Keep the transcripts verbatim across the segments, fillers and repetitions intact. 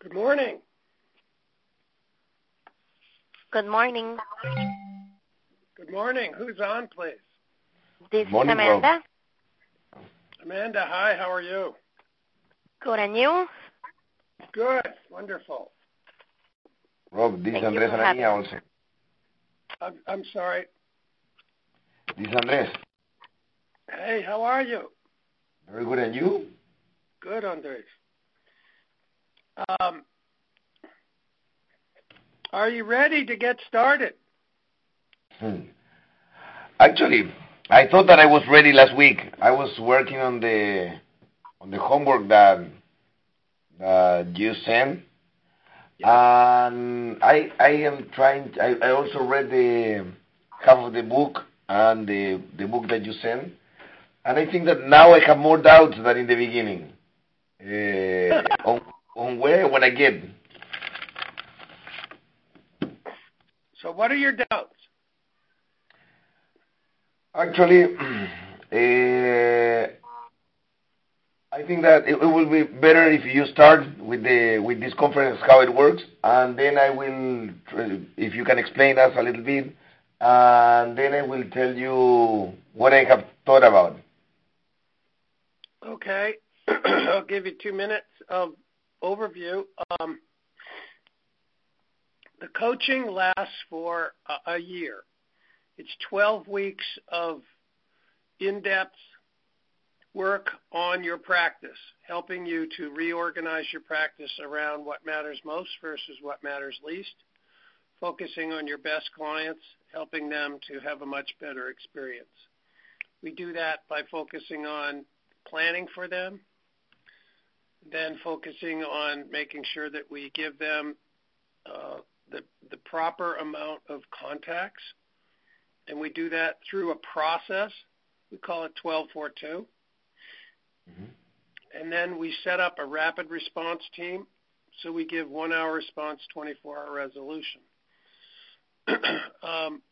Good morning. Good morning. Good morning. Who's on, please? This is Morning, Amanda. Rob. Amanda, hi. How are you? Good, and you? Good. Wonderful. Rob, this is Thank you Andrés for Arania having also. I'm, I'm sorry. This is Andrés. Hey, how are you? Very good, and you? Good, Andres. Um, are you ready to get started? Hmm. Actually, I thought that I was ready last week. I was working on the on the homework that that you sent, Yeah. and I I am trying. I, I also read the half of the book and the the book that you sent, and I think that now I have more doubts than in the beginning. Uh, on on where I want to get. So what are your doubts? Actually, uh, I think that it, it will be better if you start with the with this conference how it works, and then I will, if you can explain us a little bit, and then I will tell you what I have thought about. Okay. I'll give you two minutes of overview. Um, the coaching lasts for a, a year. It's twelve weeks of in-depth work on your practice, helping you to reorganize your practice around what matters most versus what matters least, focusing on your best clients, helping them to have a much better experience. We do that by focusing on planning for them, then focusing on making sure that we give them uh, the, the proper amount of contacts, and we do that through a process. We call it twelve four two. Mm-hmm. And then we set up a rapid response team, so we give one-hour response, twenty-four hour resolution. um,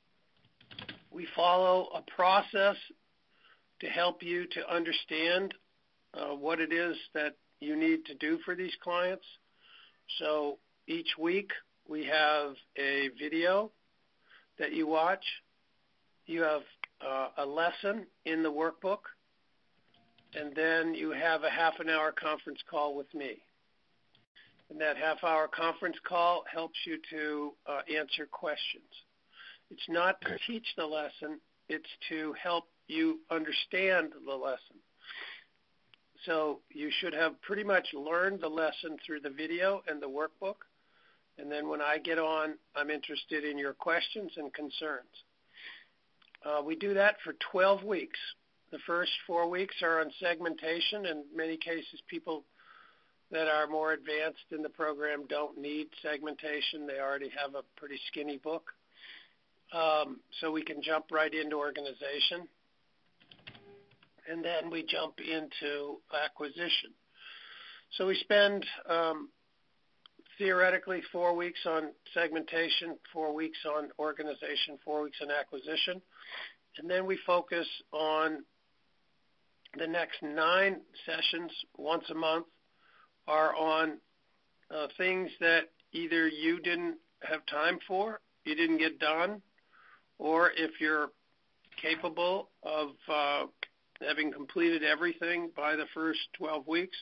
we follow a process to help you to understand uh, what it is that you need to do for these clients. So each week we have a video that you watch. You have uh, a lesson in the workbook, and then you have a half an hour conference call with me. And that half hour conference call helps you to uh, answer questions. It's not to teach the lesson, it's to help you understand the lesson. So you should have pretty much learned the lesson through the video and the workbook. And then when I get on, I'm interested in your questions and concerns. Uh, we do that for twelve weeks. The first four weeks are on segmentation. In many cases, people that are more advanced in the program don't need segmentation. They already have a pretty skinny book. Um, so we can jump right into organization. And then we jump into acquisition. So we spend um, theoretically four weeks on segmentation, four weeks on organization, four weeks on acquisition. And then we focus on the next nine sessions once a month are on uh, things that either you didn't have time for, you didn't get done, or if you're capable of uh, having completed everything by the first twelve weeks,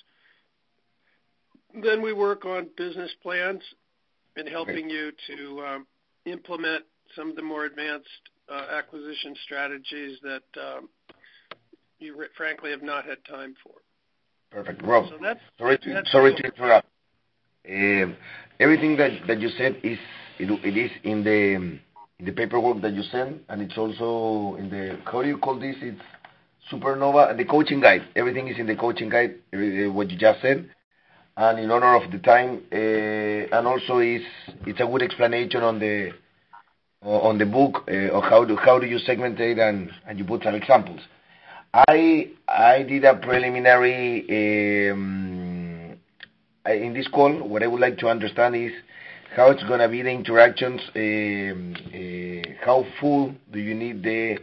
then we work on business plans and helping you to um, implement some of the more advanced uh, acquisition strategies that um, you re- frankly have not had time for. Perfect. Rob, so that's, sorry to, that's sorry to interrupt. Uh, everything that, that you said is it, it is in the in the paperwork that you sent, and it's also in the, how do you call this? It's Supernova, the coaching guide. Everything is in the coaching guide, uh, what you just said. And in honor of the time, uh, and also is it's a good explanation on the on the book uh, of how do how do you segment it, and, and you put some examples. I I did a preliminary um, in this call. What I would like to understand is how it's going to be the interactions. Um, uh, how full do you need the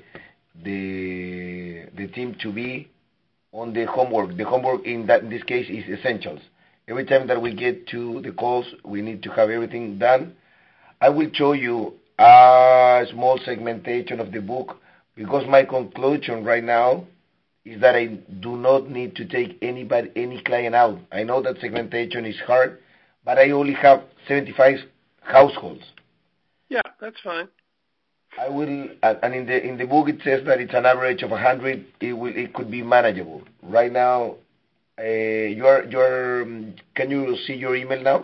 the the team to be on the homework? The homework in that in this case is essentials. Every time that we get to the calls, we need to have everything done. I will show you a small segmentation of the book because my conclusion right now is that I do not need to take anybody, any client out. I know that segmentation is hard, but I only have seventy-five households. Yeah, that's fine. I will, and in the in the book it says that it's an average of one hundred. It will, it could be manageable. Right now, uh, you are you are. Can you see your email now?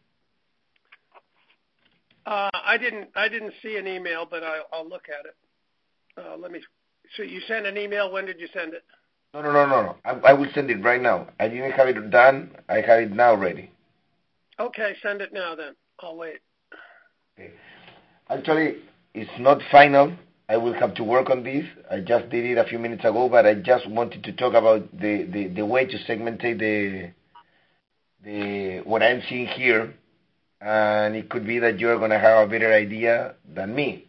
Uh, I didn't. I didn't see an email, but I, I'll look at it. Uh, let me. So you sent an email. When did you send it? No, no, no, no, no. I, I will send it right now. I didn't have it done. I have it now ready. Okay, send it now then. I'll wait. Okay. Actually, it's not final. I will have to work on this. I just did it a few minutes ago, but I just wanted to talk about the, the, the way to segmentate the the what I'm seeing here, and it could be that you're going to have a better idea than me.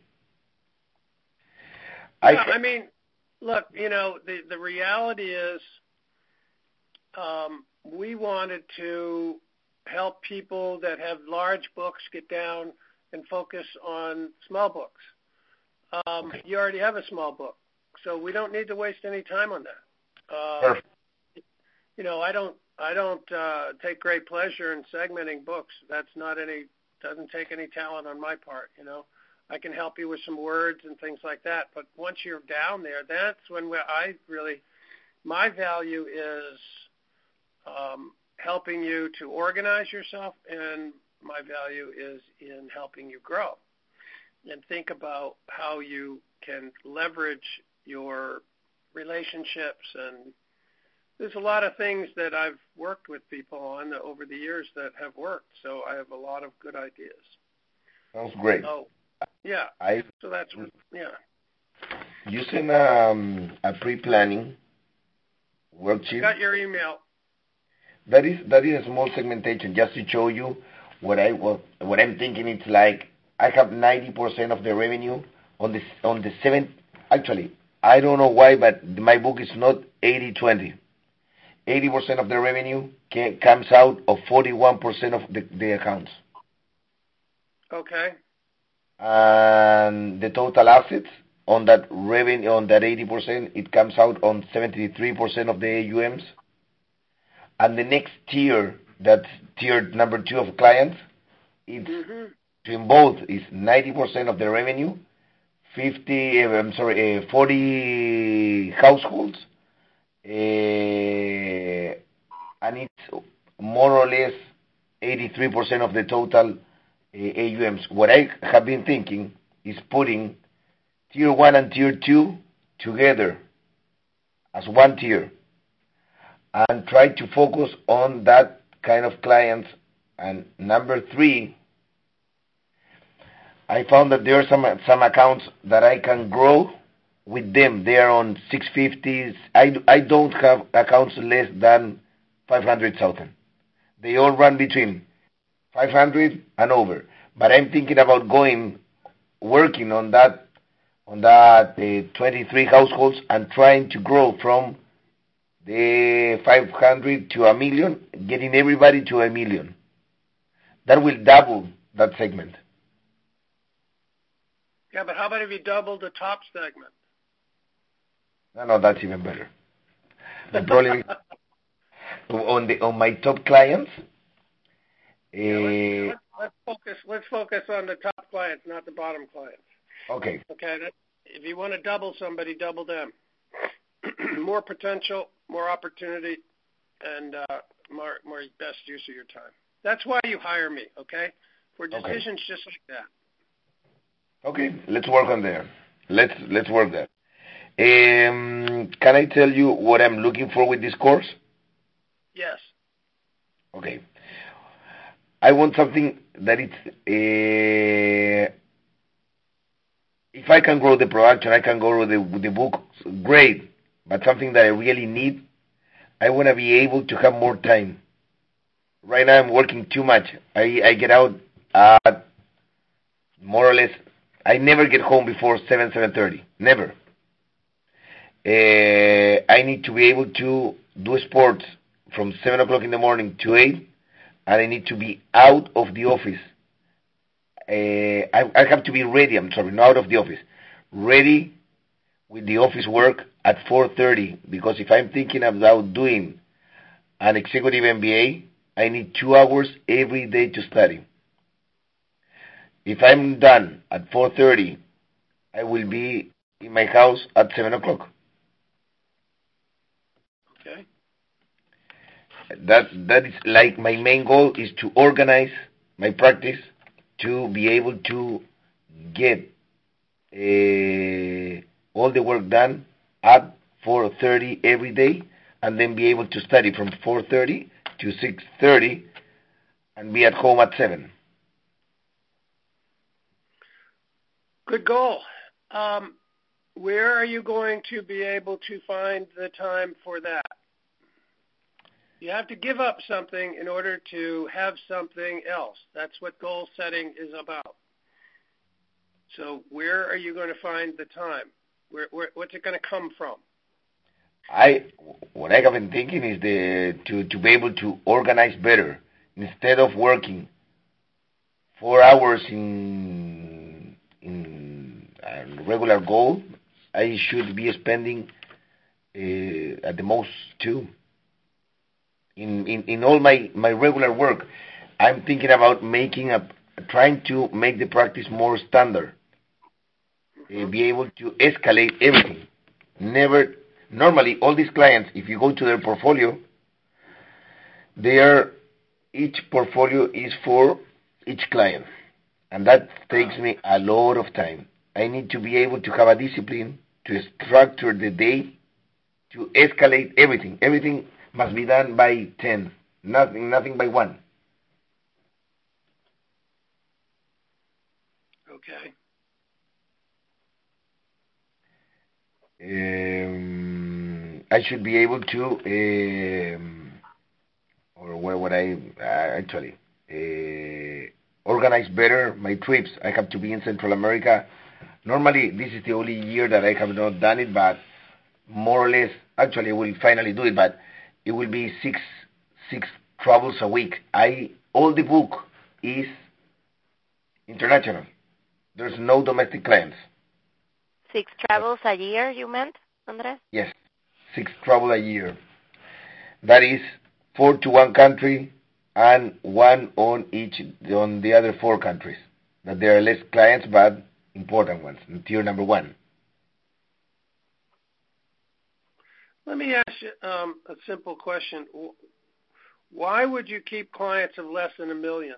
Yeah, I, I mean, look, you know, the, the reality is um, we wanted to help people that have large books get down and focus on small books. Um, okay. You already have a small book, so we don't need to waste any time on that. Uh, Perfect. You know, I don't, I don't uh, take great pleasure in segmenting books. That's not any, doesn't take any talent on my part. You know, I can help you with some words and things like that. But once you're down there, that's when we're, I really, my value is um, helping you to organize yourself, and my value is in helping you grow and think about how you can leverage your relationships. And there's a lot of things that I've worked with people on over the years that have worked, so I have a lot of good ideas. Sounds great. Oh, yeah. I, so that's, yeah. Using um, a pre-planning worksheet. Got your email. That is that is a small segmentation just to show you what I what, what I'm thinking. It's like I have ninety percent of the revenue on the on the seven. Actually, I don't know why, but my book is not eighty twenty. eighty percent of the revenue can, comes out of forty-one percent of the, the accounts. Okay. And the total assets on that revenue, on that eighty percent, it comes out on seventy-three percent of the A U Ms. And the next tier, that's tier number two of clients, it's mm-hmm. between both is ninety percent of the revenue, fifty, uh, I'm sorry, uh, forty households, uh, and it's more or less eighty-three percent of the total uh, A U Ms. What I have been thinking is putting tier one and tier two together as one tier, and try to focus on that kind of clients. And number three, I found that there are some some accounts that I can grow with them. They are on six fifties. I, I don't have accounts less than five hundred thousand. They all run between five hundred and over. But I'm thinking about going, working on that, on that uh, twenty-three households and trying to grow from the five hundred to a million, getting everybody to a million. That will double that segment. Yeah, but how about if you double the top segment? No, no, that's even better. The problem is on the on my top clients. Uh, yeah, let's, let's, let's focus. Let's focus on the top clients, not the bottom clients. Okay. Okay. That, if you want to double somebody, double them. More potential, more opportunity, and uh, more more best use of your time. That's why you hire me. Okay. For decisions okay. just like that. Okay, let's work on there. Let's let's work there. Um, can I tell you what I'm looking for with this course? Yes. Okay. I want something that it's. Uh, if I can grow the production, I can grow the the book. Great, but something that I really need. I want to be able to have more time. Right now, I'm working too much. I I get out at more or less. I never get home before seven, seven thirty. Never. Uh, I need to be able to do sports from seven o'clock in the morning to eight, and I need to be out of the office. Uh, I, I have to be ready, I'm sorry, not out of the office, ready with the office work at four thirty, because if I'm thinking about doing an executive M B A, I need two hours every day to study. If I'm done at four thirty, I will be in my house at seven o'clock. Okay. That that is like my main goal is to organize my practice to be able to get uh, all the work done at four thirty every day, and then be able to study from four thirty to six thirty and be at home at seven. Good goal. Um, where are you going to be able to find the time for that? You have to give up something in order to have something else. That's what goal setting is about. So where are you going to find the time? Where, where, what's it going to come from? I what I have been thinking is the to, to be able to organize better. Instead of working four hours in in a regular goal, I should be spending uh, at the most two. In, in, in all my, my regular work, I'm thinking about making a trying to make the practice more standard. Mm-hmm. Uh, be able to escalate everything. Never normally all these clients, if you go to their portfolio, they are each portfolio is for each client, and that takes me a lot of time. I need to be able to have a discipline to structure the day to escalate everything. Everything must be done by ten, nothing, nothing by one. Okay. Um, I should be able to, um, or where would I uh, actually uh, organize better my trips. I have to be in Central America. Normally, this is the only year that I have not done it, but more or less, actually, I will finally do it, but it will be six six travels a week. I all the book is international. There's no domestic clients. Six travels a year, you meant, Andres? Yes, six travel a year. That is four to one country and one on each on the other four countries. That there are less clients, but important ones. Tier number one. Let me ask you um, a simple question. Why would you keep clients of less than a million?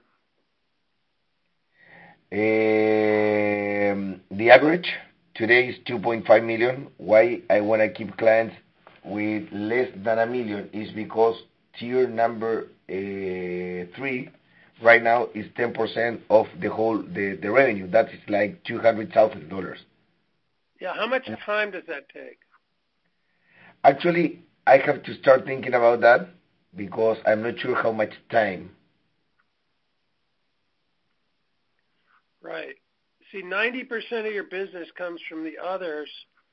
Um, the average today is two point five million. Why I want to keep clients with less than a million is because tier number uh, three right now is ten percent of the whole the, the revenue. That is like two hundred thousand dollars. Yeah, how much time does that take? Actually, I have to start thinking about that because I'm not sure how much time. Right. See, ninety percent of your business comes from the others.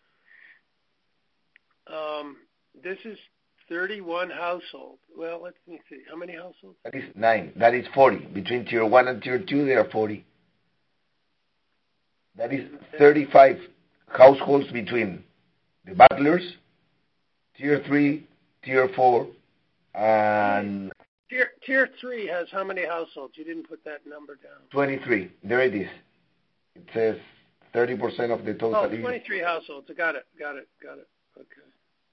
Um, this is thirty-one households. Well, let me see. How many households? That is nine. That is forty. Between tier one and tier two, there are forty. That is thirty-five households between the battlers, tier three, tier four, and... Tier, tier three has how many households? You didn't put that number down. twenty-three. There it is. It says thirty percent of the total. Oh, twenty-three households. Got it, got it, got it. Okay.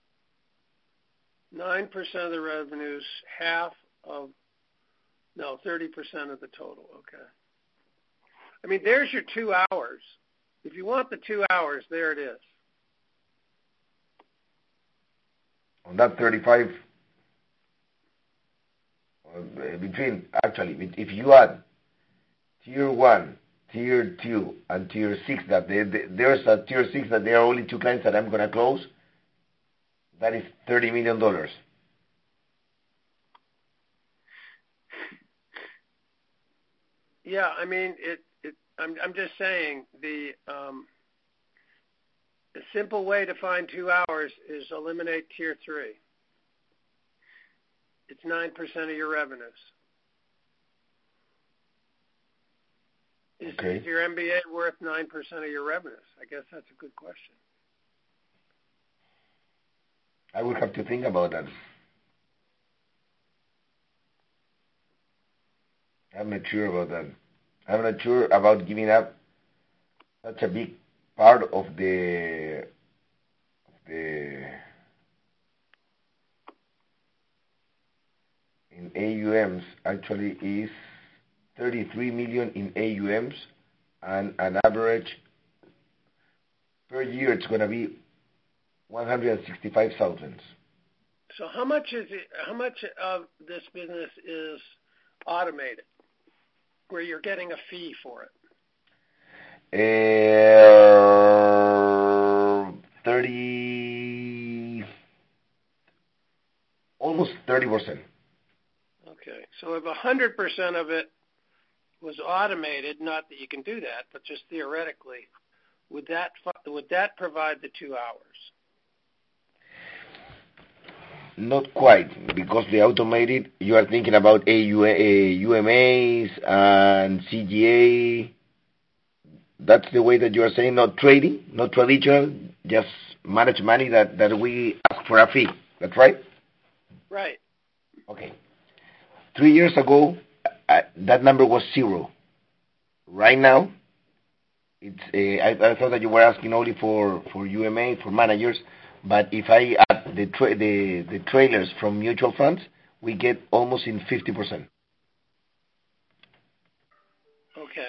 nine percent of the revenues, half of, no, thirty percent of the total. Okay. I mean, there's your two hours. If you want the two hours, there it is. On that thirty-five, uh, between, actually, if you add tier one, tier two, and tier six, that they, they, there's a tier six that there are only two clients that I'm going to close, that is thirty million dollars. Yeah, I mean, it. it I'm, I'm just saying the um, the simple way to find two hours is eliminate tier three. It's nine percent of your revenues. Is, Okay. is your M B A worth nine percent of your revenues? I guess that's a good question. I will have to think about that. I'm not sure about that. I'm not sure about giving up such a big part of the of the in A U Ms. Actually, is thirty-three million in A U Ms, and an average per year it's going to be one hundred sixty-five thousand. So how much is it, how much of this business is automated, where you're getting a fee for it? Uh, thirty, almost thirty percent. Okay, so if one hundred percent of it was automated, not that you can do that, but just theoretically, would that would that provide the two hours? Not quite, because the automated, you are thinking about A U, A, U M As and C G A. That's the way that you are saying, not trading, not traditional, just manage money that, that we ask for a fee. That's right? Right. Okay. Three years ago, uh, that number was zero. Right now, it's uh, I, I thought that you were asking only for, for U M A, for managers, but if I add the, tra- the, the trailers from mutual funds, we get almost in fifty percent. Okay.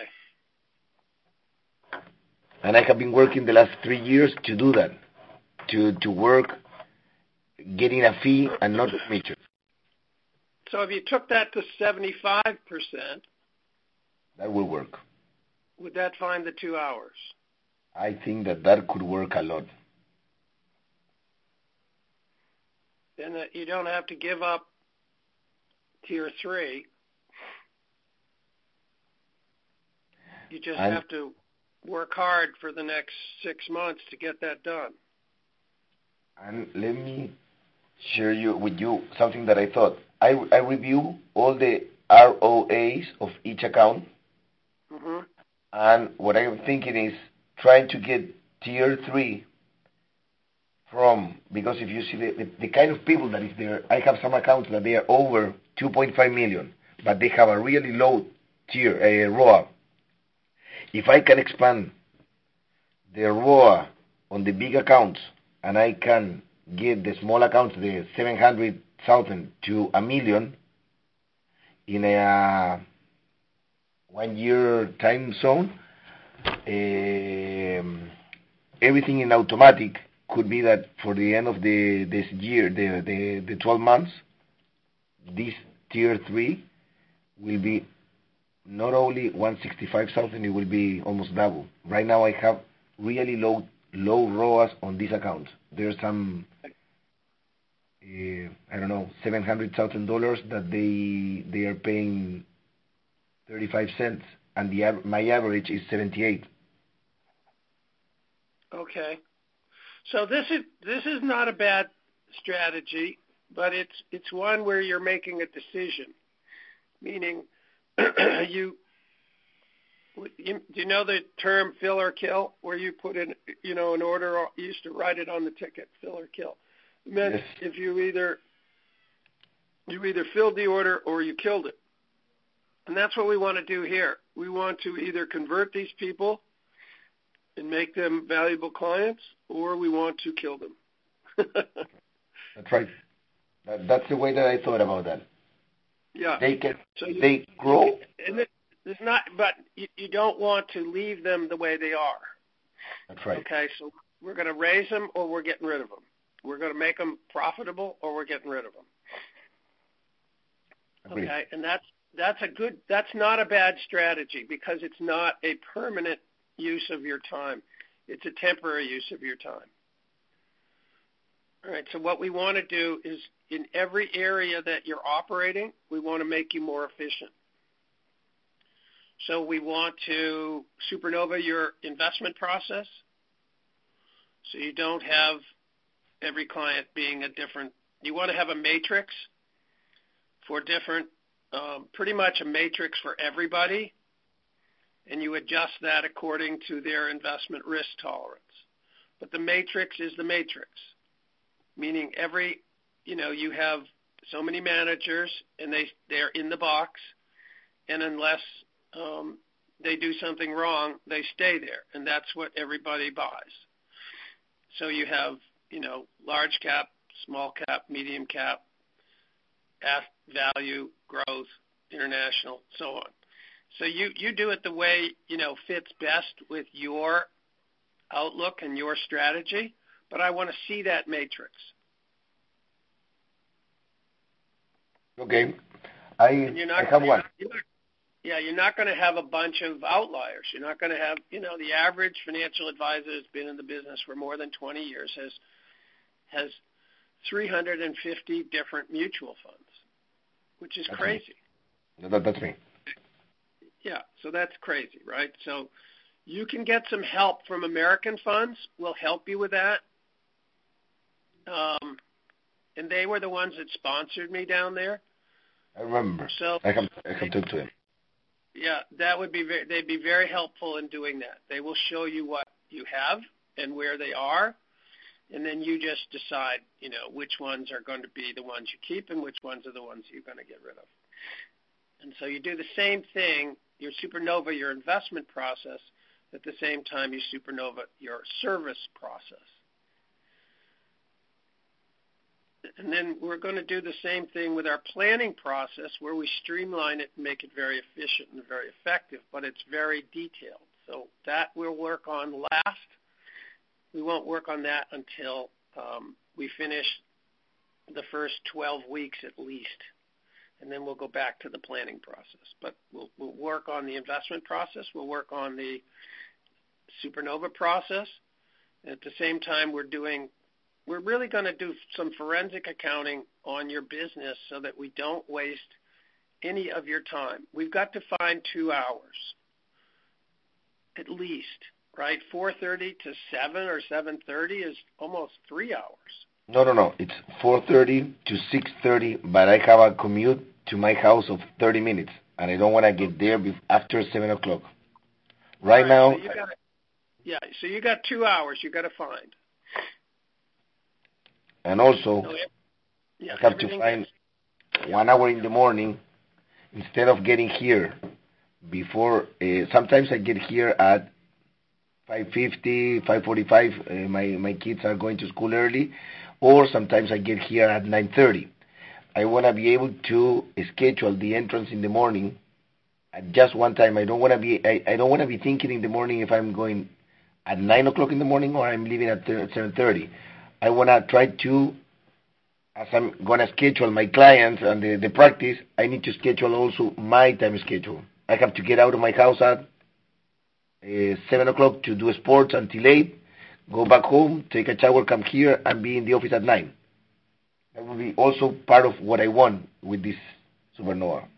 And I have been working the last three years to do that, to to work getting a fee and not commission. So if you took that to seventy-five percent, that will work. Would that find the two hours? I think that that could work a lot. Then uh, you don't have to give up tier three. You just and have to work hard for the next six months to get that done. And let me share you with you something that I thought. I, I review all the R O As of each account, mm-hmm. and what I'm thinking is trying to get tier three from, because if you see the, the, the kind of people that is there, I have some accounts that they are over two point five million, but they have a really low tier, a R O A. If I can expand the R O A on the big accounts, and I can get the small accounts, the seven hundred thousand to a million, in a one year time zone, um, everything in automatic could be that for the end of the this year, the, the, the twelve months, this tier three will be not only one hundred sixty-five thousand, it will be almost double. Right now I have really low low R O As on these accounts. There's some, uh, I don't know, seven hundred thousand dollars that they they are paying thirty-five cents, and the my average is seventy-eight. Okay, so this is this is not a bad strategy, but it's it's one where you're making a decision, meaning you. You, do you know the term fill or kill, where you put in, you know, an order? Or you used to write it on the ticket, fill or kill. It meant Yes. if you either you either filled the order or you killed it, and that's what we want to do here. We want to either convert these people and make them valuable clients, or we want to kill them. That's right. That, that's the way that I thought about that. Yeah. They can, so you, they grow. You, and it, it's not, but you, you don't want to leave them the way they are. That's right. Okay, so we're going to raise them, or we're getting rid of them. We're going to make them profitable, or we're getting rid of them. Agreed. Okay, and that's that's a good. That's not a bad strategy, because it's not a permanent use of your time. It's a temporary use of your time. All right, so what we want to do is, in every area that you're operating, we want to make you more efficient. So we want to supernova your investment process, so you don't have every client being a different. You want to have a matrix for different, um, pretty much a matrix for everybody, and you adjust that according to their investment risk tolerance. But the matrix is the matrix, meaning every, you know, you have so many managers, and they, they're in the box, and unless um, they do something wrong, they stay there, and that's what everybody buys. So you have, you know, large cap, small cap, medium cap, value, growth, international, so on. So you, you do it the way, you know, fits best with your outlook and your strategy, but I want to see that matrix. Okay. I, you're not, I have one. You're not, yeah, you're not going to have a bunch of outliers. You're not going to have, you know, the average financial advisor has been in the business for more than twenty years, has has three hundred fifty different mutual funds, which is that's crazy. Me. That, that's me. Yeah, so that's crazy, right? So you can get some help from American Funds. We'll help you with that. Um, and they were the ones that sponsored me down there. I remember. So I have, I have talked to him. Yeah, that would be very, they'd be very helpful in doing that. They will show you what you have and where they are, and then you just decide, you know, which ones are going to be the ones you keep and which ones are the ones you're going to get rid of. And so you do the same thing, your supernova, your investment process, at the same time you supernova your service process. And then we're going to do the same thing with our planning process, where we streamline it and make it very efficient and very effective, but it's very detailed. So that we'll work on last. We won't work on that until um, we finish the first twelve weeks at least, and then we'll go back to the planning process. But we'll, we'll work on the investment process. We'll work on the supernova process. And at the same time, we're doing We're really going to do some forensic accounting on your business so that we don't waste any of your time. We've got to find two hours at least, right? four thirty to seven or seven thirty is almost three hours. No, no, no. It's four thirty to six thirty, but I have a commute to my house of thirty minutes, and I don't want to get there after seven o'clock. Right, right now... So you gotta, yeah, so you got two hours you got to find. And also, so it, yeah, I have to find one hour in the morning instead of getting here before. Uh, sometimes I get here at five fifty, five forty-five. Uh, my my kids are going to school early, or sometimes I get here at nine thirty. I want to be able to schedule the entrance in the morning at just one time. I don't want to be I, I don't want to be thinking in the morning if I'm going at nine o'clock in the morning or I'm leaving at seven thirty. I want to try to, as I'm going to schedule my clients and the, the practice, I need to schedule also my time schedule. I have to get out of my house at uh, seven o'clock to do sports until eight, go back home, take a shower, come here, and be in the office at nine. That will be also part of what I want with this Supernova.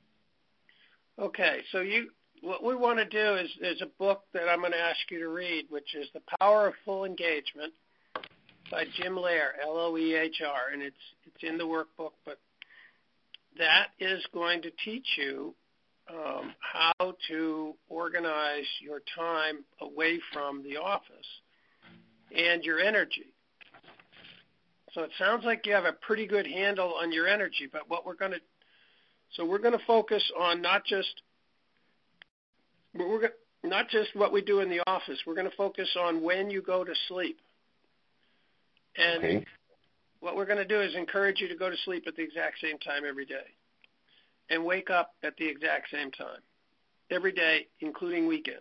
Okay, so you, what we want to do is there's a book that I'm going to ask you to read, which is The Power of Full Engagement, by Jim Loehr, L O E H R, and it's it's in the workbook, but that is going to teach you um, how to organize your time away from the office and your energy. So it sounds like you have a pretty good handle on your energy, but what we're going to so we're going to focus on not just we're going, not just what we do in the office. We're going to focus on when you go to sleep. And okay. What we're going to do is encourage you to go to sleep at the exact same time every day and wake up at the exact same time every day, including weekends.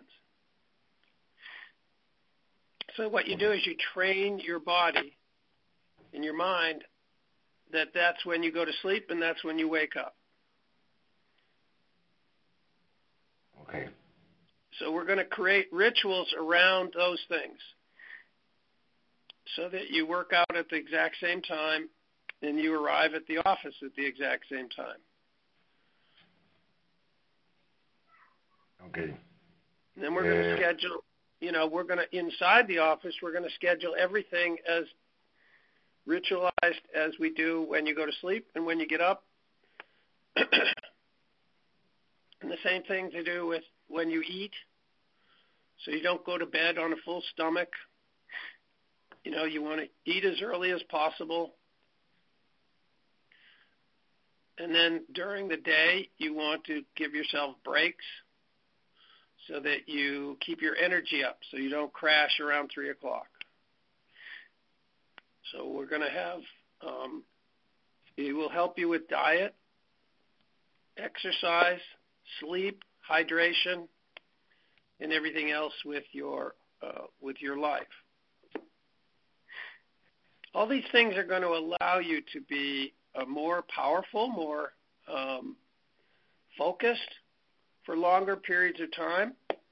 So what you do is you train your body and your mind that that's when you go to sleep and that's when you wake up. Okay. So we're going to create rituals around those things, so that you work out at the exact same time and you arrive at the office at the exact same time. Okay. And then we're uh, going to schedule, you know, we're going to, inside the office, we're going to schedule everything as ritualized as we do when you go to sleep and when you get up. And the same thing to do with when you eat. So you don't go to bed on a full stomach. You know, you want to eat as early as possible. And then during the day, you want to give yourself breaks so that you keep your energy up so you don't crash around three o'clock. So we're going to have, um, it will help you with diet, exercise, sleep, hydration, and everything else with your uh, with your life. All these things are going to allow you to be uh, more powerful, more um, focused for longer periods of time.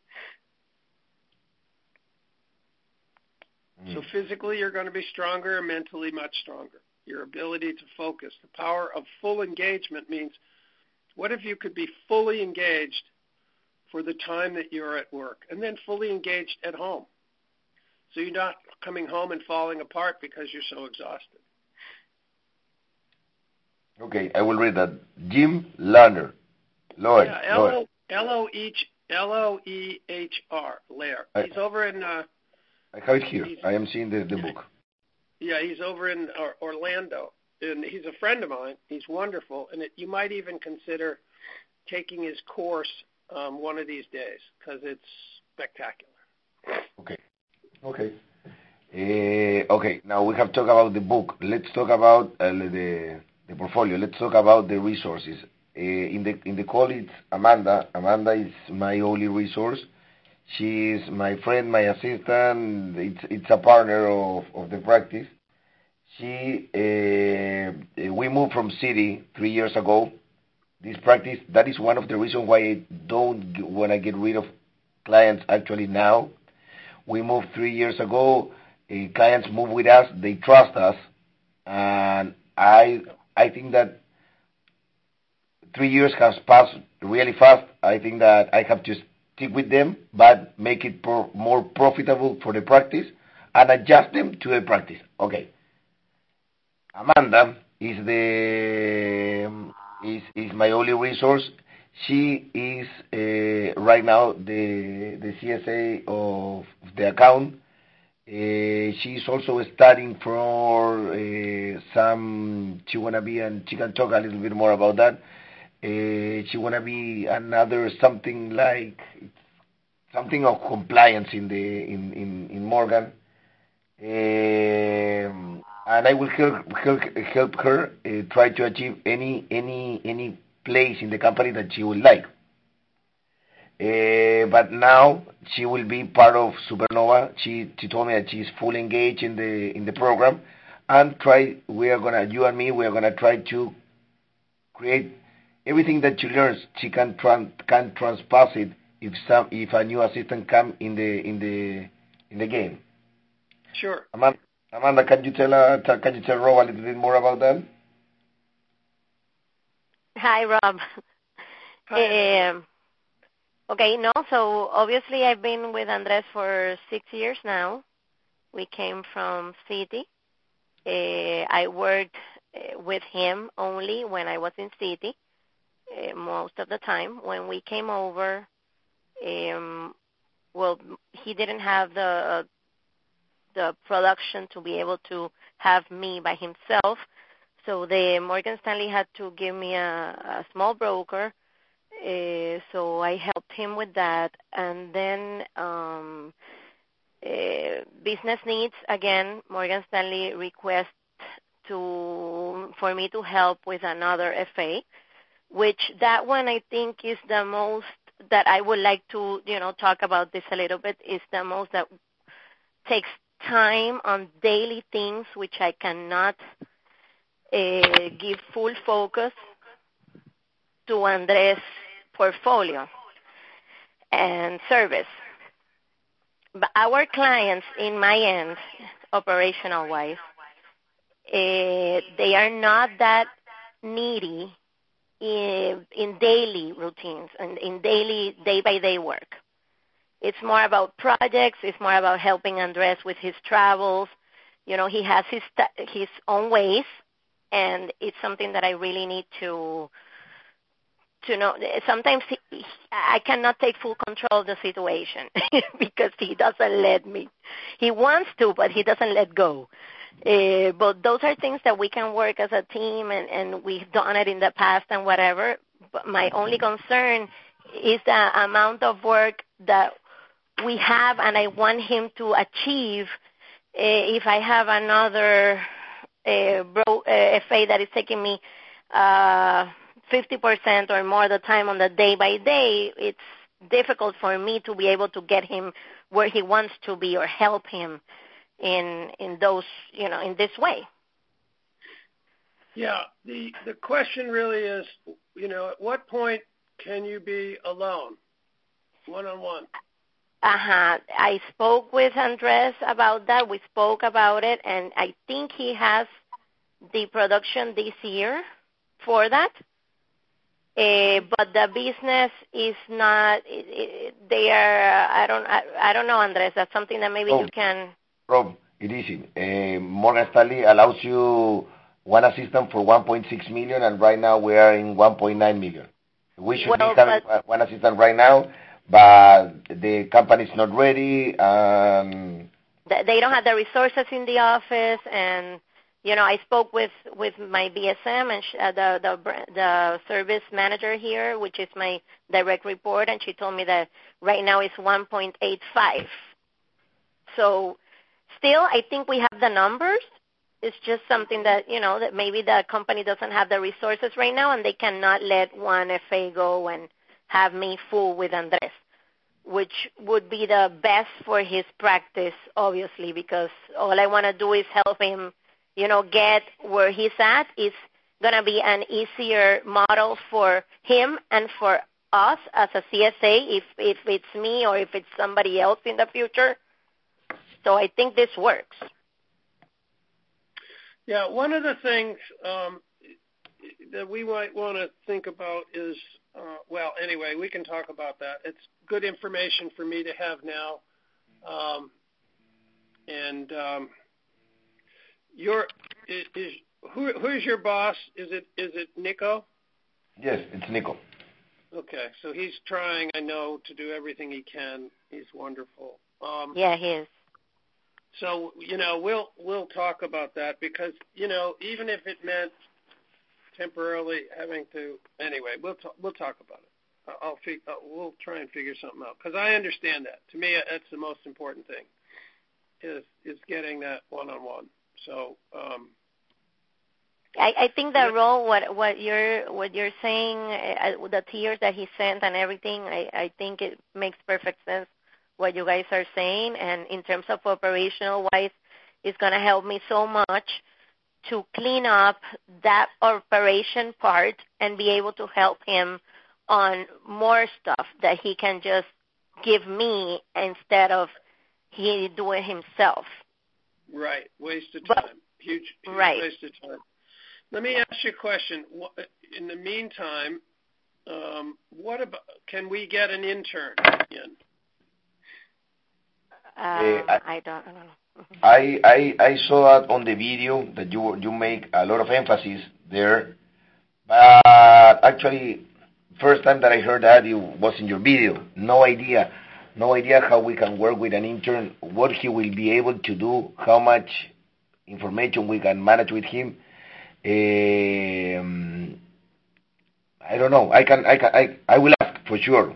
Mm. So physically, you're going to be stronger, and mentally much stronger. Your ability to focus. The power of full engagement means, what if you could be fully engaged for the time that you're at work, and then fully engaged at home? So you're not coming home and falling apart because you're so exhausted. Okay, I will read that. Jim Lerner. Lloyd. Yeah, L O E H R, Lair. He's over in... Uh, I have it here. I am seeing the, the book. Yeah, he's over in uh, Orlando. And he's a friend of mine. He's wonderful. And it, you might even consider taking his course um, one of these days because it's spectacular. Okay. Okay. Uh, okay. Now we have talked about the book. Let's talk about uh, the the portfolio. Let's talk about the resources. Uh, in the in the call, it's Amanda. Amanda is my only resource. She is my friend, my assistant. It's it's a partner of, of the practice. She uh, we moved from city three years ago. This practice, that is one of the reasons why I don't want to get rid of clients actually now. We moved three years ago. Uh, clients move with us. They trust us, and I I think that three years has passed really fast. I think that I have to stick with them, but make it pro- more profitable for the practice and adjust them to the practice. Okay. Amanda is the is is my only resource. She is uh, right now the the C S A of the account. Uh, she is also studying for uh, some. She wanna be, and she can talk a little bit more about that. Uh, she wanna be another something like something of compliance in the in in, in Morgan. Um, and I will help help, help her uh, try to achieve any any any place in the company that she would like. Uh, but now she will be part of Supernova. She she told me that she's fully engaged in the in the program, and try we are gonna you and me we are gonna try to create everything that she learns. She can tran, can transpose it if some if a new assistant come in the in the in the game. Sure. Amanda, Amanda, can you tell uh, can you tell Rob a little bit more about that? Hi, Rob. Hi. Um, okay, no, so obviously I've been with Andres for six years now. We came from City. Uh, I worked uh, with him only when I was in City, uh, most of the time. When we came over, um, well, he didn't have the uh, the production to be able to have me by himself. So the Morgan Stanley had to give me a, a small broker. Uh, so I helped him with that. And then um, uh, business needs, again, Morgan Stanley requests to for me to help with another F A, which that one I think is the most that I would like to, you know, talk about this a little bit, is the most that takes time on daily things which I cannot uh, give full focus to Andres' portfolio and service. But our clients in my end, operational-wise, uh, they are not that needy in, in daily routines and in daily day-by-day work. It's more about projects. It's more about helping Andres with his travels. You know, he has his his own ways, and it's something that I really need to to know. Sometimes he, I cannot take full control of the situation because he doesn't let me. He wants to, but he doesn't let go. Uh, but those are things that we can work as a team, and, and we've done it in the past and whatever. But my only concern is the amount of work that we have, and I want him to achieve. Uh, if I have another uh, bro, uh, F A that is taking me uh, fifty percent or more of the time on the day by day, it's difficult for me to be able to get him where he wants to be or help him in in those, you know, in this way. Yeah, the the question really is, you know, at what point can you be alone, one-on-one? Uh-huh. I spoke with Andres about that. We spoke about it, and I think he has the production this year for that. Uh, but the business is not. It, it, they are. I don't. I, I don't know, Andres. That's something that maybe Rob, you can. Rob, it is easy. Uh, Morgan Stanley allows you one assistant for one point six million, and right now we are in one point nine million. We should well, be having but, one assistant right now, but the company is not ready. Um, they don't have the resources in the office, and you know, I spoke with, with my B S M and sh- uh, the, the the service manager here, which is my direct report, and she told me that right now it's one point eight five. So still, I think we have the numbers. It's just something that, you know, that maybe the company doesn't have the resources right now, and they cannot let one F A go and have me full with Andres, which would be the best for his practice, obviously, because all I want to do is help him, you know, get where he's at. It's going to be an easier model for him and for us as a C S A if, if it's me or if it's somebody else in the future. So I think this works. Yeah, one of the things um, that we might want to think about is, uh, well, anyway, we can talk about that. It's good information for me to have now. Um, and um, your is, is who who's your boss? Is it is it Nico? Yes, it's Nico. Okay, so he's trying, I know, to do everything he can. He's wonderful. Um, yeah, he is. So, you know, we'll we'll talk about that because, you know, even if it meant temporarily having to, anyway, we'll talk, we'll talk about it. I'll fig, uh, we'll try and figure something out because I understand that. To me, that's the most important thing is is getting that one-on-one. So, um, I, I think the role, what what you're what you're saying, uh, the tiers that he sent and everything, I, I think it makes perfect sense what you guys are saying. And in terms of operational wise, it's going to help me so much to clean up that operation part and be able to help him on more stuff that he can just give me instead of he doing himself. Right, waste of But, time, huge, huge right. waste of time. Let me ask you a question. In the meantime, um, what about? Can we get an intern in? Uh, I, I don't. I don't know. I, I I saw that on the video that you you make a lot of emphasis there, but actually, first time that I heard that it was in your video. No idea, no idea how we can work with an intern, what he will be able to do, how much information we can manage with him. Um, I don't know. I can I can I I will ask for sure.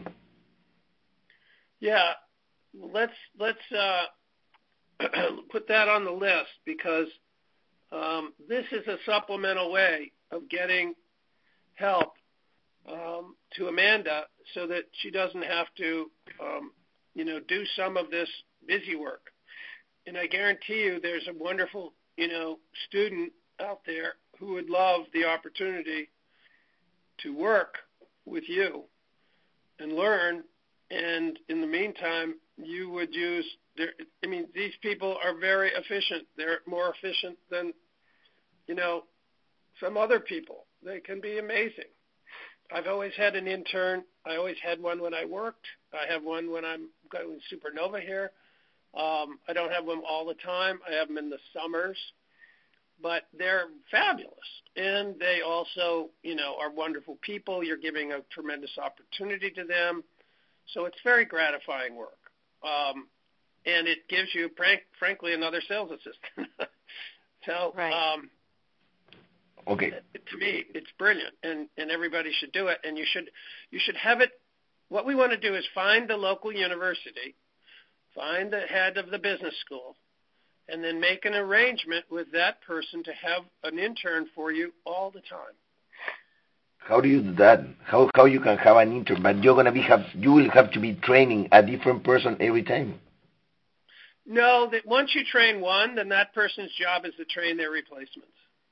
Yeah, let's let's. Uh, put that on the list because um, this is a supplemental way of getting help um, to Amanda so that she doesn't have to, um, you know, do some of this busy work. And I guarantee you there's a wonderful, you know, student out there who would love the opportunity to work with you and learn. And in the meantime, you would use They're, I mean, these people are very efficient. They're more efficient than, you know, some other people. They can be amazing. I've always had an intern. I always had one when I worked. I have one when I'm going Supernova here. Um, I don't have them all the time. I have them in the summers. but they're fabulous. And they also, you know, are wonderful people. You're giving a tremendous opportunity to them. So it's very gratifying work. Um, and it gives you, frank, frankly, another sales assistant. so, right. um, okay. To me, it's brilliant, and, and everybody should do it. And you should you should have it. What we want to do is find the local university, find the head of the business school, and then make an arrangement with that person to have an intern for you all the time. How do you do that? How how you can have an intern, but you're gonna be have you will have to be training a different person every time? No, that once you train one, then that person's job is to train their replacements.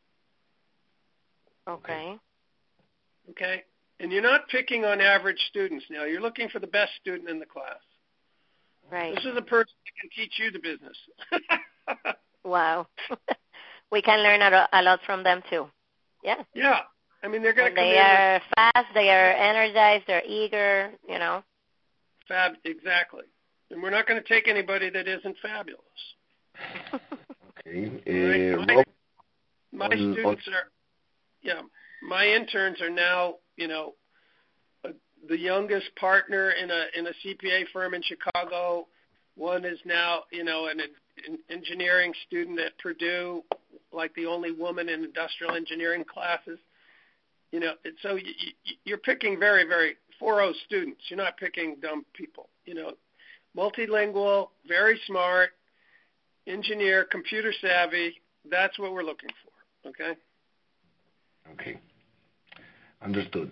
Okay. Okay? And you're not picking on average students now. You're looking for the best student in the class. Right. This is a person that can teach you the business. Wow. We can learn a, a lot from them too. Yeah. Yeah. I mean, they're going to come they in. They are fast. They are energized. They're eager, you know. Fab, exactly. And we're not going to take anybody that isn't fabulous. Okay. Uh, right. My, Rob, my on, students on, are, yeah, my interns are now, you know, uh, the youngest partner in a in a C P A firm in Chicago. One is now, you know, an, an engineering student at Purdue, like the only woman in industrial engineering classes. You know, so you, you're picking very, very four oh students. You're not picking dumb people. You know, multilingual, very smart, engineer, computer savvy. That's what we're looking for. Okay. Okay. Understood.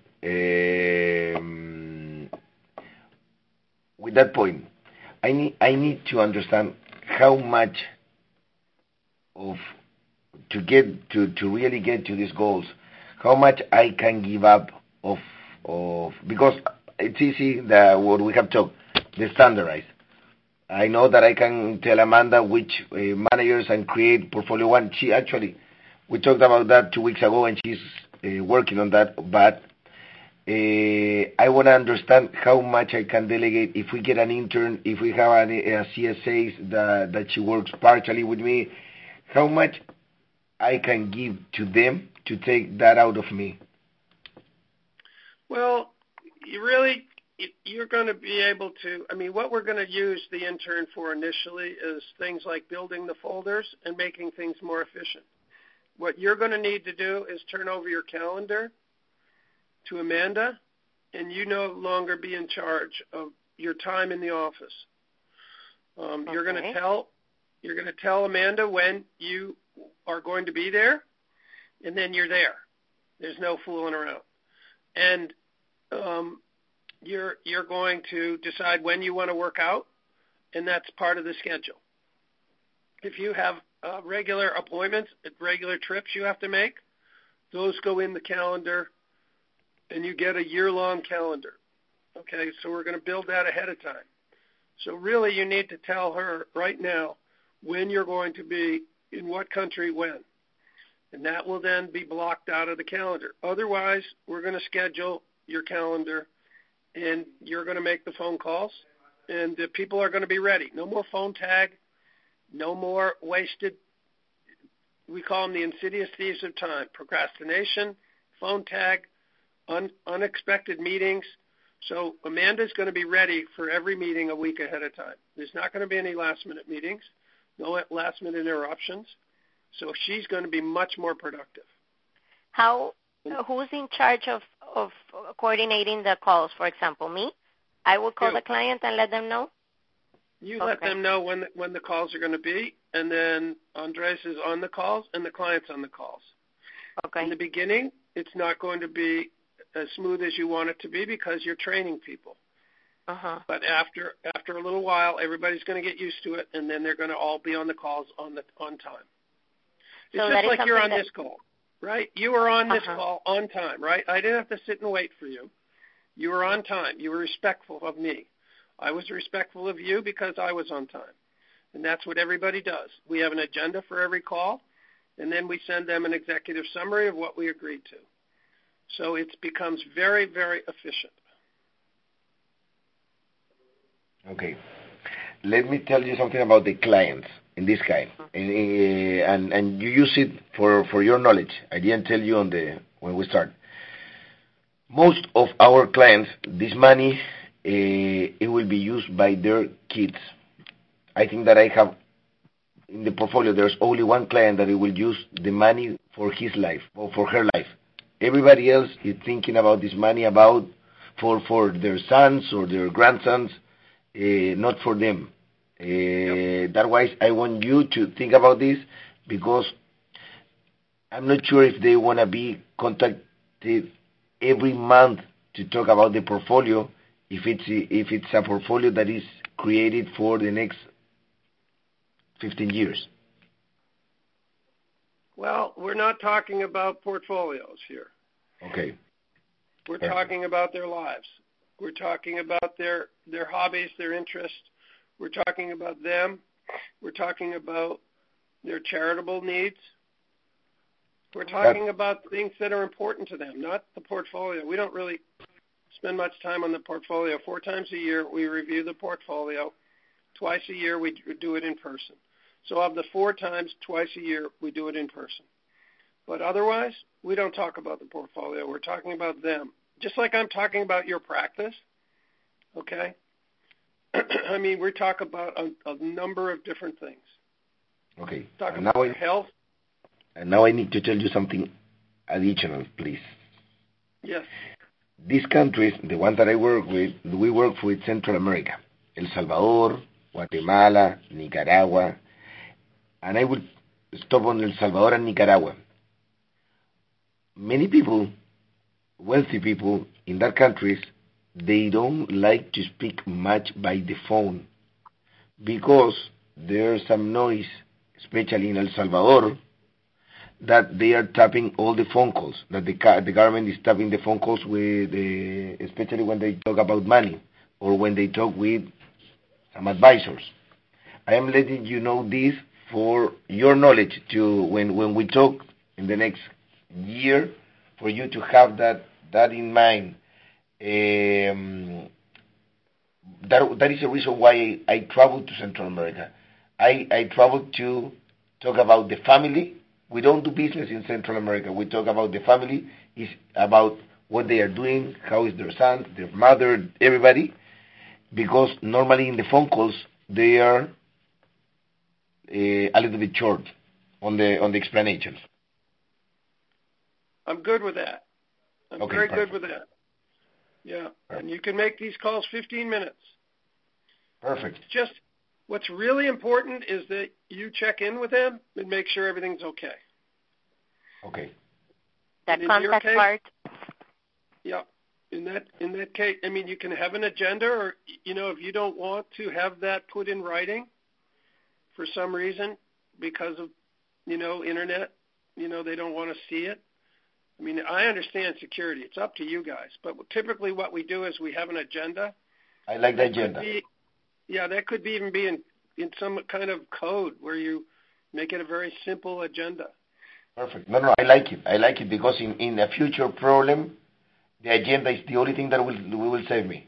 Um, with that point, I need I need to understand how much of to get to, to really get to these goals, how much I can give up of of because it's easy that what we have talked, the standardized. I know that I can tell Amanda which uh, managers and create portfolio one. She actually, we talked about that two weeks ago, and she's uh, working on that. But uh, I want to understand how much I can delegate if we get an intern, if we have an, a C S A that that she works partially with me, how much I can give to them to take that out of me. Well, you really. You're going to be able to, I mean, what we're going to use the intern for initially is things like building the folders and making things more efficient. What you're going to need to do is turn over your calendar to Amanda, and you no longer be in charge of your time in the office. Um, okay. You're going to tell you're going to tell Amanda when you are going to be there, and then you're there. There's no fooling around. And um, You're you're going to decide when you want to work out, and that's part of the schedule. If you have uh, regular appointments, regular trips you have to make, those go in the calendar, and you get a year-long calendar. Okay, so we're going to build that ahead of time. So really you need to tell her right now when you're going to be in what country when, and that will then be blocked out of the calendar. Otherwise, we're going to schedule your calendar, and you're going to make the phone calls, and the people are going to be ready. No more phone tag, no more wasted, we call them the insidious thieves of time, procrastination, phone tag, un, unexpected meetings. So Amanda's going to be ready for every meeting a week ahead of time. There's not going to be any last-minute meetings, no last-minute interruptions. So she's going to be much more productive. How? Who's in charge of, of coordinating the calls, for example? Me? I will call you. the client and let them know? You okay. let them know when the, when the calls are going to be, and then Andres is on the calls and the client's on the calls. Okay. In the beginning, it's not going to be as smooth as you want it to be because you're training people. Uh-huh. But after after a little while, everybody's going to get used to it, and then they're going to all be on the calls on the on time. It's so just like you're on that... this call. Right? You were on this uh-huh. call on time, right? I didn't have to sit and wait for you. You were on time. You were respectful of me. I was respectful of you because I was on time. And that's what everybody does. We have an agenda for every call, and then we send them an executive summary of what we agreed to. So it becomes very, very efficient. Okay. Let me tell you something about the clients. in this kind, and uh, and, and you use it for, for your knowledge. I didn't tell you on the when we start. Most of our clients, this money, uh, it will be used by their kids. I think that I have in the portfolio. There's only one client that it will use the money for his life or for her life. Everybody else is thinking about this money about for for their sons or their grandsons, uh, not for them. Uh, yep. Otherwise, I want you to think about this because I'm not sure if they want to be contacted every month to talk about the portfolio. If it's if it's a portfolio that is created for the next fifteen years. Well, we're not talking about portfolios here. Okay. We're Perfect. talking about their lives. We're talking about their, their hobbies, their interests. We're talking about them. We're talking about their charitable needs. We're talking that, about things that are important to them, not the portfolio. We don't really spend much time on the portfolio. Four times a year, we review the portfolio. Twice a year, we do it in person. So of the four times, twice a year, we do it in person. But otherwise, we don't talk about the portfolio. We're talking about them. Just like I'm talking about your practice, okay? I mean, we talk about a, a number of different things. Okay. Talk and about now I, health. And now I need to tell you something additional, please. Yes. These countries, the ones that I work with, we work with Central America, El Salvador, Guatemala, Nicaragua, and I will stop on El Salvador and Nicaragua. Many people, wealthy people in that countries, they don't like to speak much by the phone because there's some noise, especially in El Salvador, that they are tapping all the phone calls, that the, the government is tapping the phone calls with, uh, especially when they talk about money or when they talk with some advisors. I am letting you know this for your knowledge to when, when we talk in the next year, for you to have that, that in mind. Um, that, that is the reason why I, I traveled to Central America. I, I traveled to talk about the family. We don't do business in Central America. We talk about the family. It's about what they are doing, how is their son, their mother, everybody. Because normally in the phone calls, they are uh, a little bit short on the on the explanations. I'm good with that. I'm okay, very perfect. good with that. Yeah, perfect. And you can make these calls fifteen minutes. Perfect. Just what's really important is that you check in with them and make sure everything's okay. Okay. That contact case, part. Yeah. In that in that case, I mean, you can have an agenda, or you know, if you don't want to have that put in writing for some reason because of you know internet, you know, they don't want to see it. I mean, I understand security. It's up to you guys. But typically what we do is we have an agenda. I like the agenda. Be, yeah, that could be even be in, in some kind of code where you make it a very simple agenda. Perfect. No, no, I like it. I like it because in, in a future problem, the agenda is the only thing that will will save me.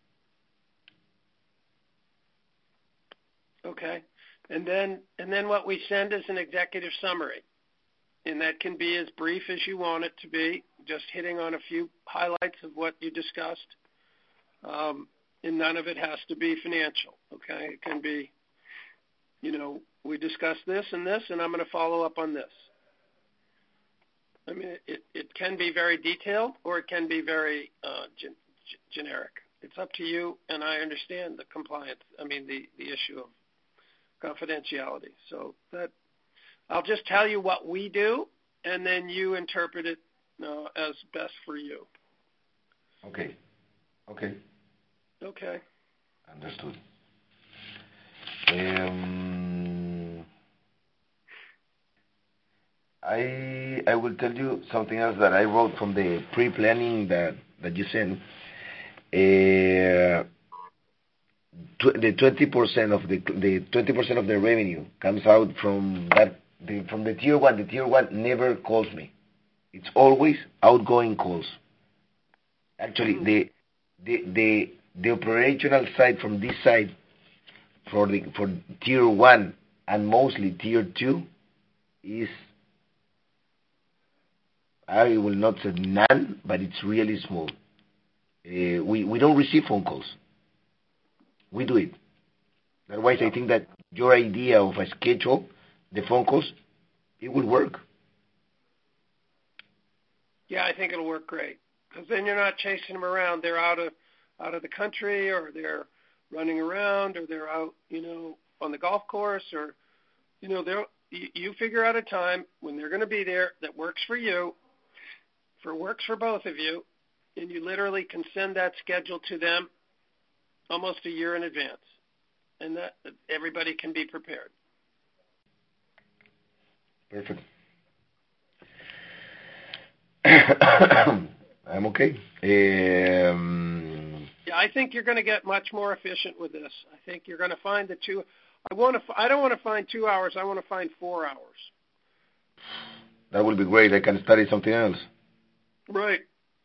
Okay. And then and then what we send is an executive summary. And that can be as brief as you want it to be, just hitting on a few highlights of what you discussed. Um, and none of it has to be financial, okay? It can be, you know, we discussed this and this, and I'm going to follow up on this. I mean, it, it can be very detailed or it can be very uh, gen- generic. It's up to you, and I understand the compliance, I mean, the, the issue of confidentiality. So that I'll just tell you what we do, and then you interpret it uh, as best for you. Okay. Okay. Okay. Understood. Um, I I will tell you something else that I wrote from the pre-planning that, that you sent. Uh, tw- the twenty percent of the the twenty percent of the revenue comes out from that the, from the tier one. The tier one never calls me. It's always outgoing calls. Actually, the the the the operational side from this side for the for tier one and mostly tier two is, I will not say none, but it's really small. Uh, we, we don't receive phone calls. We do it. Otherwise, I think that your idea of a schedule, the phone calls, it will work. Yeah, I think it'll work great, because then you're not chasing them around. They're out of out of the country, or they're running around, or they're out, you know, on the golf course, or, you know, they're you, you figure out a time when they're going to be there that works for you, for works for both of you, and you literally can send that schedule to them almost a year in advance, and that everybody can be prepared. Perfect. I'm okay. Um, yeah, I think you're going to get much more efficient with this. I think you're going to find the two. I want to. I don't want to find two hours. I want to find four hours. That will be great. I can study something else. Right.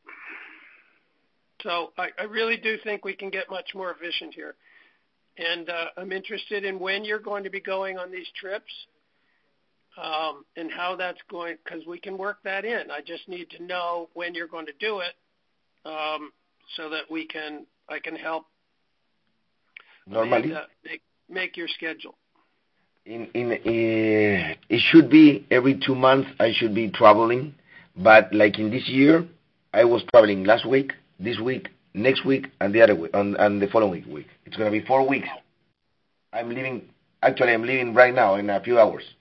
So I, I really do think we can get much more efficient here, and uh, I'm interested in when you're going to be going on these trips. Um, and how that's going, because we can work that in. I just need to know when you're going to do it, um, so that we can, I can help normally make, uh, make, make your schedule. In in uh, it should be every two months. I should be traveling, but like in this year, I was traveling last week, this week, next week, and the other week, and, and the following week. It's going to be four weeks. I'm leaving. Actually, I'm leaving right now in a few hours.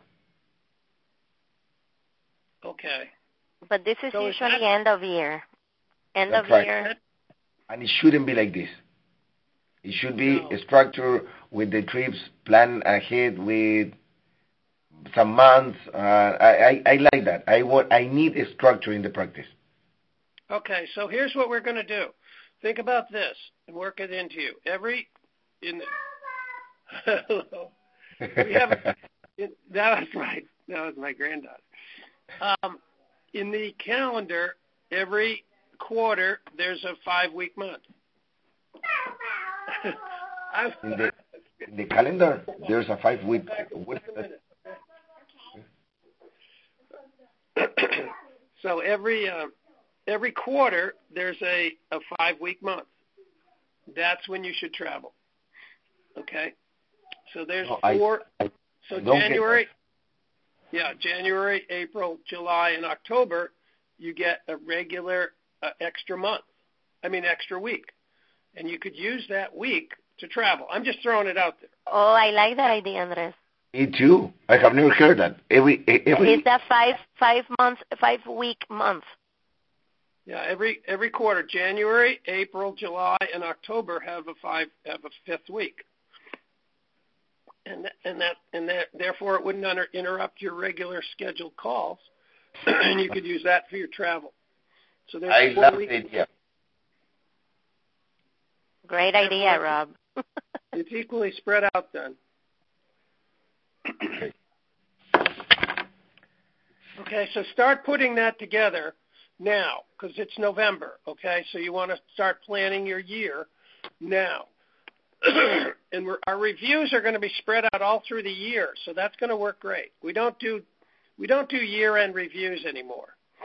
Okay. But this is so usually that, end of year. End That's of right. year. And it shouldn't be like this. It should be no. a structure with the trips planned ahead with some months. Uh, I, I, I like that. I want. I need a structure in the practice. Okay, so here's what we're going to do. Think about this and work it into you. Every in the, we have a, that was right. That was my granddaughter. Um, in the calendar, every quarter there's a five-week month. in, the, in the calendar, there's a five-week. So every uh, every quarter there's a, a five-week month. That's when you should travel. Okay. So there's no, four. I, I, so I January. Yeah, January, April, July, and October, you get a regular uh, extra month. I mean, extra week. And you could use that week to travel. I'm just throwing it out there. Oh, I like that idea, Andres. Me too. I have never heard that. Every every. It's a five five months five week month. Yeah, every every quarter, January, April, July, and October have a five have a fifth week. And and that and that therefore it wouldn't under, interrupt your regular scheduled calls, and you could use that for your travel. So there's I four love weeks. the idea. Great idea, Rob. It's equally spread out then. Okay, so start putting that together now, because it's November. Okay, so you want to start planning your year now. And we're, our reviews are going to be spread out all through the year, so that's going to work great. We don't do we don't do year-end reviews anymore.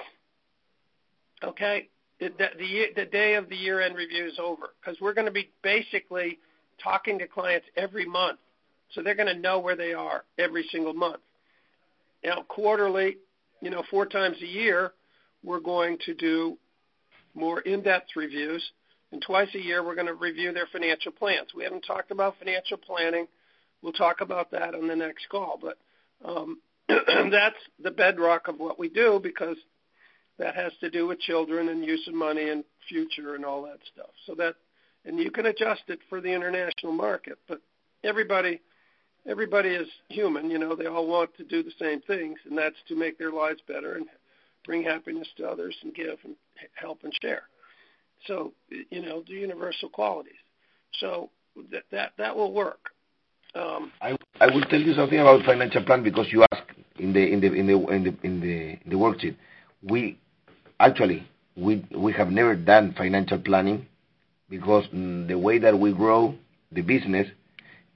Okay, the the, the day of the year-end review is over, because we're going to be basically talking to clients every month, so they're going to know where they are every single month. Now, quarterly, you know, four times a year, we're going to do more in-depth reviews. And twice a year, we're going to review their financial plans. We haven't talked about financial planning. We'll talk about that on the next call. But um, that's the bedrock of what we do, because that has to do with children and use of money and future and all that stuff. So that, and you can adjust it for the international market. But everybody, everybody is human. You know, they all want to do the same things, and that's to make their lives better and bring happiness to others and give and help and share. So, you know, the universal qualities. So that that, that will work. Um, I I will tell you something about financial plan, because you asked in the in the in the in the in the, in the worksheet. We actually we we have never done financial planning, because mm, the way that we grow the business,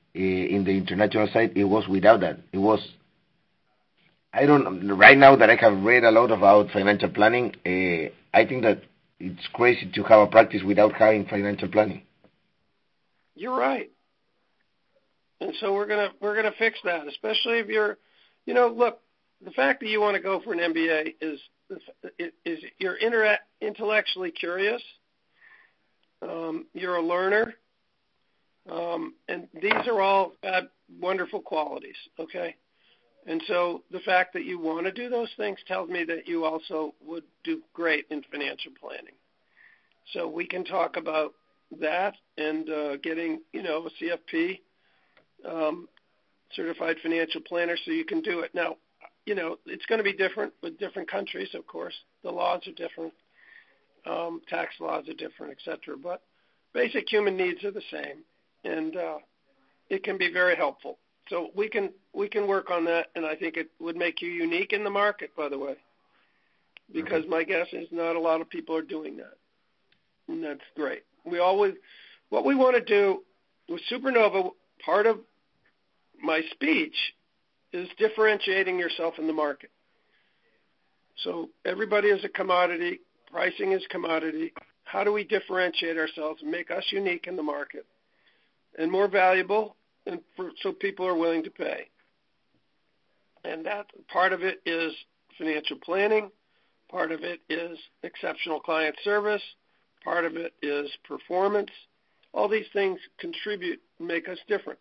in the international side, it was without that. It was, I don't, right now that I have read a lot about financial planning, uh, I think that it's crazy to have a practice without having financial planning. You're right. And so we're gonna we're gonna fix that, especially if you're, you know, look, the fact that you want to go for an M B A is is you're inter- intellectually curious, um, you're a learner, um, and these are all uh, wonderful qualities. Okay, and so the fact that you want to do those things tells me that you also would do great in financial planning. So we can talk about that and uh, getting, you know, a C F P. Um, certified financial planner, so you can do it. Now, you know, it's going to be different with different countries, of course. The laws are different. Um, tax laws are different, et cetera. But basic human needs are the same, and uh, it can be very helpful. So we can we can work on that, and I think it would make you unique in the market, by the way, because my guess is not a lot of people are doing that, and that's great. We always, what we want to do with Supernova, part of my speech is differentiating yourself in the market. So everybody is a commodity. Pricing is commodity. How do we differentiate ourselves and make us unique in the market and more valuable, and for, so people are willing to pay? And that part of it is financial planning. Part of it is exceptional client service. Part of it is performance. All these things contribute and make us different.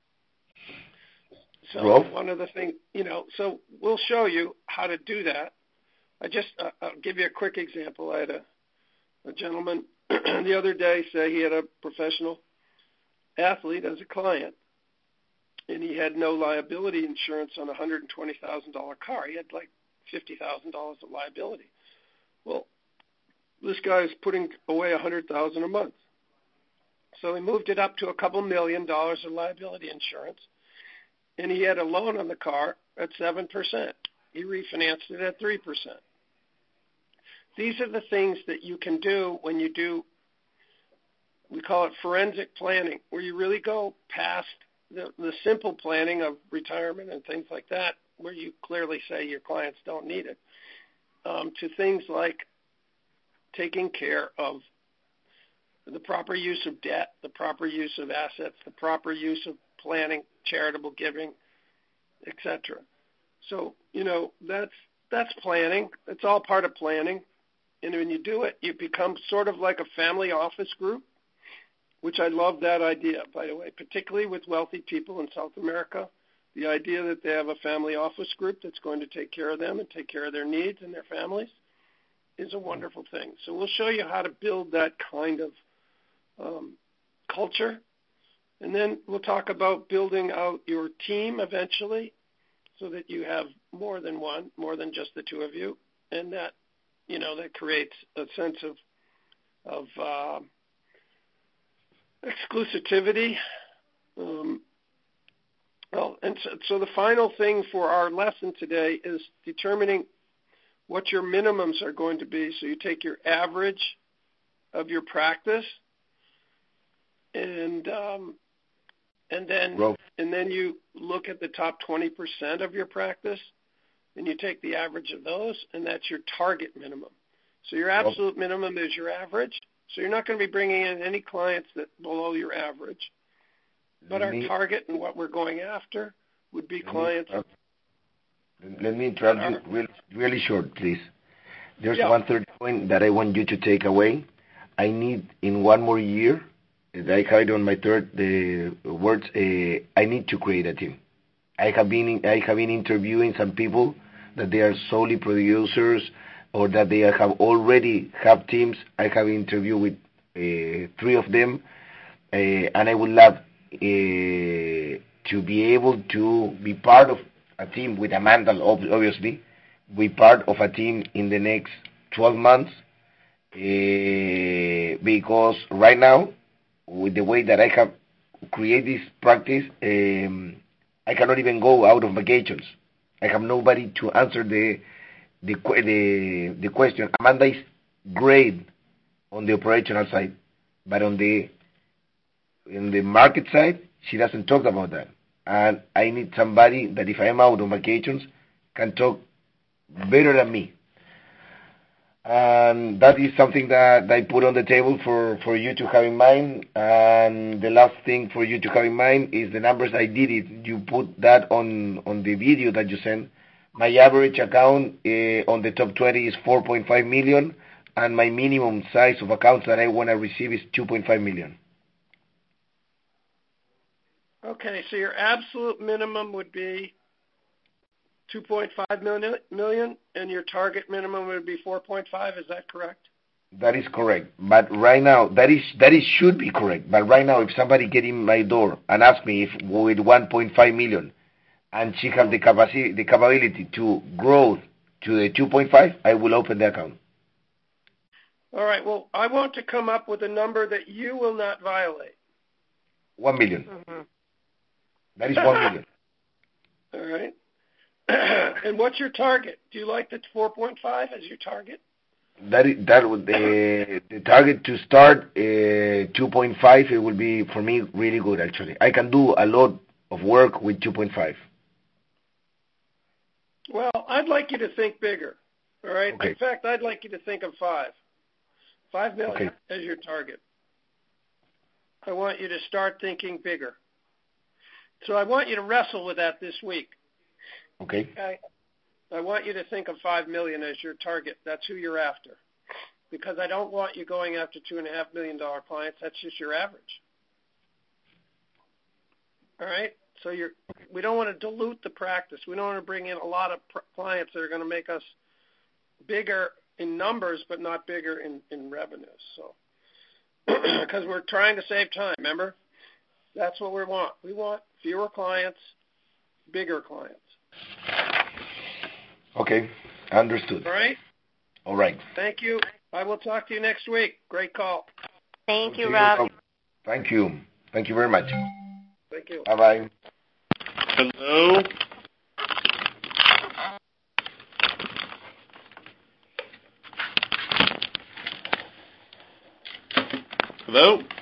So Rob? One of the things, you know, so we'll show you how to do that. I just, uh, I'll give you a quick example. I had a, a gentleman the other day say he had a professional athlete as a client, and he had no liability insurance on a one hundred twenty thousand dollars car. He had like fifty thousand dollars of liability. Well, this guy is putting away one hundred thousand dollars a month. So he moved it up to a couple million dollars of liability insurance. And he had a loan on the car at seven percent. He refinanced it at three percent. These are the things that you can do when you do, we call it forensic planning, where you really go past the, the simple planning of retirement and things like that, where you clearly say your clients don't need it, um, to things like taking care of the proper use of debt, the proper use of assets, the proper use of planning, charitable giving, et cetera. So, you know, that's that's planning. It's all part of planning. And when you do it, you become sort of like a family office group, which I love that idea, by the way, particularly with wealthy people in South America. The idea that they have a family office group that's going to take care of them and take care of their needs and their families is a wonderful thing. So we'll show you how to build that kind of um, culture. And then we'll talk about building out your team eventually so that you have more than one, more than just the two of you. And that, you know, that creates a sense of, of uh, exclusivity. Um, well, and so, so the final thing for our lesson today is determining what your minimums are going to be. So you take your average of your practice and um, And then Rope. and then you look at the top twenty percent of your practice, and you take the average of those, and that's your target minimum. So your absolute Rope. minimum is your average. So you're not going to be bringing in any clients that below your average. But let our me, target and what we're going after would be clients. Me, uh, let me interrupt you really, really short, please. There's yeah. one third point that I want you to take away. I need in one more year, I have on my third the words. Uh, I need to create a team. I have been I have been interviewing some people that they are solely producers or that they have already have teams. I have interviewed with uh, three of them, uh, and I would love uh, to be able to be part of a team with Amanda, obviously, be part of a team in the next twelve months, uh, because right now, with the way that I have created this practice, um, I cannot even go out of vacations. I have nobody to answer the the the, the question. Amanda is great on the operational side, but on the in the market side, she doesn't talk about that. And I need somebody that if I am out on vacations can talk better than me. And that is something that I put on the table for, for you to have in mind. And the last thing for you to have in mind is the numbers I did it. You put that on, on the video that you sent. My average account uh, on the top twenty is four point five million, and my minimum size of accounts that I want to receive is two point five million. Okay, so your absolute minimum would be two point five million, and your target minimum would be four point five. Is that correct? That is correct. But right now, that is that is should be correct. But right now, if somebody get in my door and ask me if with one point five million, and she have the capacity, the capability to grow to the two point five, I will open the account. All right. Well, I want to come up with a number that you will not violate. One million. Mm-hmm. That is one million. All right. And what's your target? Do you like the four point five as your target? That is, that would the the target to start uh, two point five. It will be for me really good. Actually, I can do a lot of work with two point five. Well, I'd like you to think bigger. All right. Okay. In fact, I'd like you to think of five. Five million Okay. as your target. I want you to start thinking bigger. So I want you to wrestle with that this week. Okay. Okay. I want you to think of five million as your target. That's who you're after. Because I don't want you going after two and a half million dollar clients. That's just your average. All right. So you're. We don't want to dilute the practice. We don't want to bring in a lot of pr- clients that are going to make us bigger in numbers, but not bigger in, in revenues. So, because we're trying to save time. Remember, that's what we want. We want fewer clients, bigger clients. Okay. Understood. All right. All right. Thank you. I will talk to you next week. Great call. Thank you, Okay. Rob. Thank you. Thank you very much. Thank you. Bye bye. Hello? Hello?